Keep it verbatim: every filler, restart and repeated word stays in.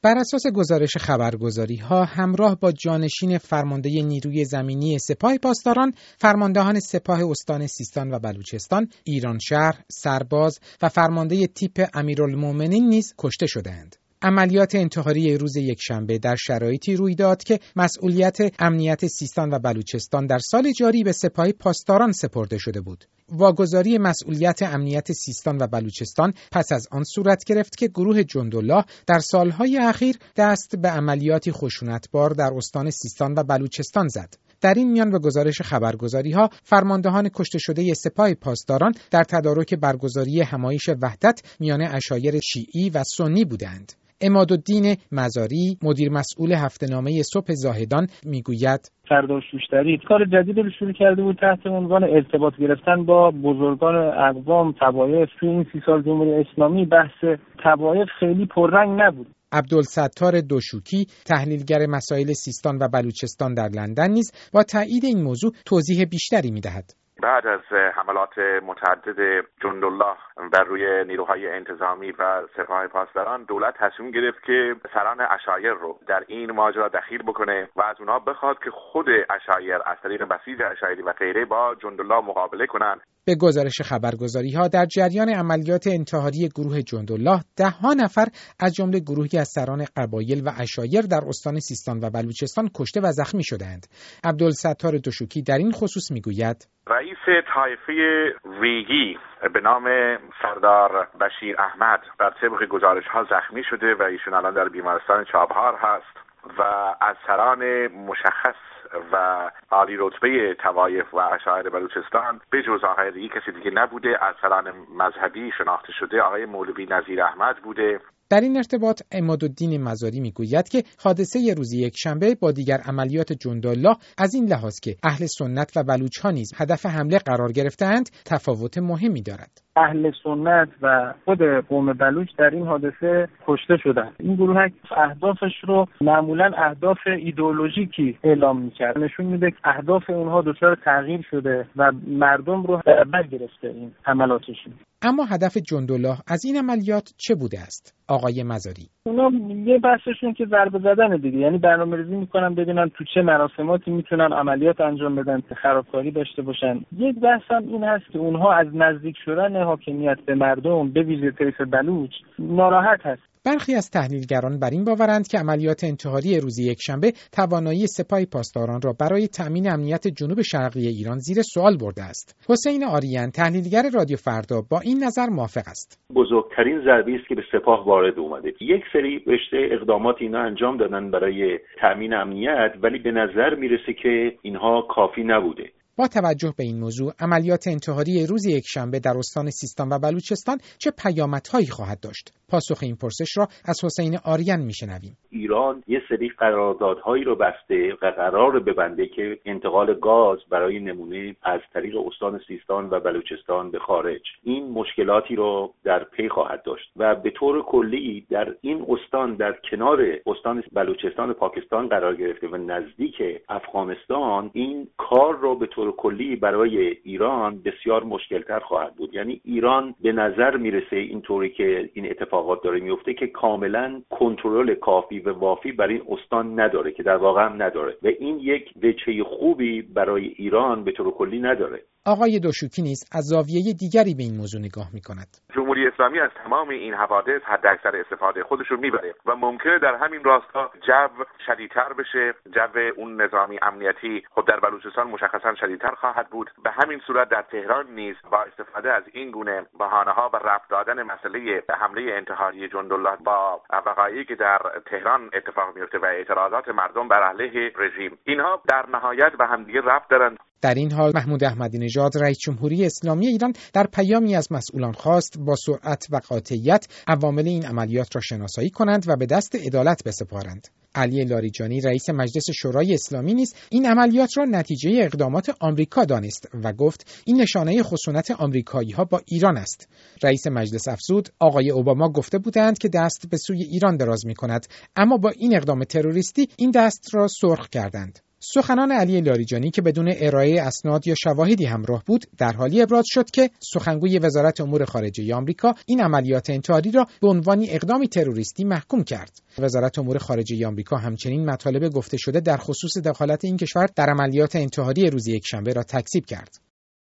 بر اساس گزارش خبرگزاری‌ها همراه با جانشین فرمانده نیروی زمینی سپاه پاسداران، فرماندهان سپاه استان سیستان و بلوچستان، ایرانشهر، سرباز و فرمانده تیپ امیرالمومنین نیز کشته شدند. عملیات انتحاری روز یکشنبه در شرایطی روی داد که مسئولیت امنیت سیستان و بلوچستان در سال جاری به سپاه پاسداران سپرده شده بود. واگذاری مسئولیت امنیت سیستان و بلوچستان پس از آن صورت گرفت که گروه جندالله در سالهای اخیر دست به عملیاتی خشونتبار در استان سیستان و بلوچستان زد. در این میان به گزارش خبرگزاری‌ها فرماندهان کشته شده سپاه پاسداران در تدارک برگزاری همایش وحدت میان عشایر شیعی و سنی بودند. عمادالدین مزاری، مدیر مسئول هفته‌نامه صبح زاهدان، میگوید سردار شوشتری کار جدیدی رو شروع کرده بود تحت عنوان ارتباط گرفتن با بزرگان اقوام طوایف. توی این سی سال جمهوری اسلامی بحث طوایف خیلی پررنگ نبود. عبدالستار دوشوکی، تحلیلگر مسائل سیستان و بلوچستان در لندن، نیز با تایید این موضوع توضیح بیشتری می‌دهد. بعد از حملات متعدد جندالله بر روی نیروهای انتظامی و سپاه پاسداران، دولت تصمیم گرفت که سران عشایر رو در این ماجرا دخیل بکنه و از اونها بخواد که خود عشایر از طریق بسیج عشایری و غیره با جندالله مقابله کنند. به گزارش خبرگزاری‌ها در جریان عملیات انتحاری گروه جندالله، ده ها نفر از جمله گروهی از سران قبایل و عشایر در استان سیستان و بلوچستان کشته و زخمی شدند. عبدالستار دوشوکی در این خصوص میگوید رئیس طایفه ریگی به نام سردار بشیر احمد بر طبق گزارش‌ها زخمی شده و ایشون الان در بیمارستان چابهار هست و از سران مشخص و عالی رتبه طوایف و عشایر بلوچستان به جز آقای ریگی کسی دیگه نبوده. از سران مذهبی شناخته شده آقای مولوی نظیر احمد بوده. در این ارتباط عمادالدین مزاری میگوید که حادثه روز یکشنبه با دیگر عملیات جندالله از این لحاظ که اهل سنت و بلوچ‌ها نیز هدف حمله قرار گرفتند تفاوت مهمی دارد. اهل سنت و خود قوم بلوچ در این حادثه کشته شدند. این گروه اهدافش رو معمولاً اهداف ایدئولوژیکی اعلام می‌کرد. نشون میده که اهداف اونها دچار تغییر شده و مردم رو در بر گرفته این حملاتشون. اما هدف جندالله از این عملیات چه بوده است؟ آقای مزاری اونا یه بحثشون که ضربه زدن دیگه، یعنی برنامه‌ریزی میکنن ببینن تو چه مراسماتی میتونن عملیات انجام بدن که خرابکاری داشته باشن. یک بحث هم این هست که اونها از نزدیک شدن حاکمیت به مردم به ویژه طیف بلوچ ناراحت هست. برخی از تحلیلگران بر این باورند که عملیات انتحاری روز یکشنبه توانایی سپاه پاسداران را برای تأمین امنیت جنوب شرقی ایران زیر سوال برده است. حسین آریان، تحلیلگر رادیو فردا، با این نظر موافق است. بزرگترین ضربه‌ای است که به سپاه وارد اومده. یک سری رشته اقدامات اینا انجام دادن برای تأمین امنیت، ولی به نظر میرسه که اینها کافی نبوده. با توجه به این موضوع، عملیات انتحاری روز یکشنبه در استان سیستان و بلوچستان چه پیامدهایی خواهد داشت؟ پاسخ این پرسش را از حسین آریان میشنویم. ایران یه سری قراردادهایی رو بسته و قرار ببنده که انتقال گاز برای نمونه از طریق استان سیستان و بلوچستان به خارج این مشکلاتی رو در پی خواهد داشت و به طور کلی در این استان در کنار استان بلوچستان پاکستان قرار گرفته و نزدیک افغانستان، این کار رو به طور کلی برای ایران بسیار مشکلتر خواهد بود. یعنی ایران به نظر میرسه اینطوری که این اتفاقات داره میفته که کاملا کنترل کافی و وافی برای این استان نداره که در واقع هم نداره و این یک وجهه خوبی برای ایران به طور کلی نداره. آقای دوشوکی نیز از زاویه دیگری به این موضوع نگاه می‌کند. جمهوری اسلامی از تمام این حوادث حداکثر استفاده خودش رو میبره و ممکنه در همین راستا جو شدیدتر بشه. جو اون نظامی امنیتی خود در بلوچستان مشخصا شدیدتر خواهد بود. به همین صورت در تهران نیز با استفاده از این گونه بهانه‌ها و رفع دادن مسئله حمله انتحاری جندالله با وقایعی که در تهران اتفاق میفته و اعتراضات مردم بر علیه رژیم، اینها در نهایت به همدیگه ربط دارن. در این حال محمود احمدی نژاد رئیس جمهوری اسلامی ایران در پیامی از مسئولان خواست با سرعت و قاطعیت عوامل این عملیات را شناسایی کنند و به دست عدالت بسپارند. علی لاریجانی رئیس مجلس شورای اسلامی نیز این عملیات را نتیجه اقدامات آمریکا دانست و گفت این نشانه خشونت آمریکایی‌ها با ایران است. رئیس مجلس افزود آقای اوباما گفته بودند که دست به سوی ایران دراز می‌کند، اما با این اقدام تروریستی این دست را سرخ کردند. سخنان علی لاریجانی که بدون ارائه اسناد یا شواهدی همراه بود، در حالی ابراز شد که سخنگوی وزارت امور خارجه آمریکا این عملیات انتحاری را به عنوان اقدامی تروریستی محکوم کرد. وزارت امور خارجه آمریکا همچنین مطالب گفته شده در خصوص دخالت این کشور در عملیات انتحاری روز یکشنبه را تکذیب کرد.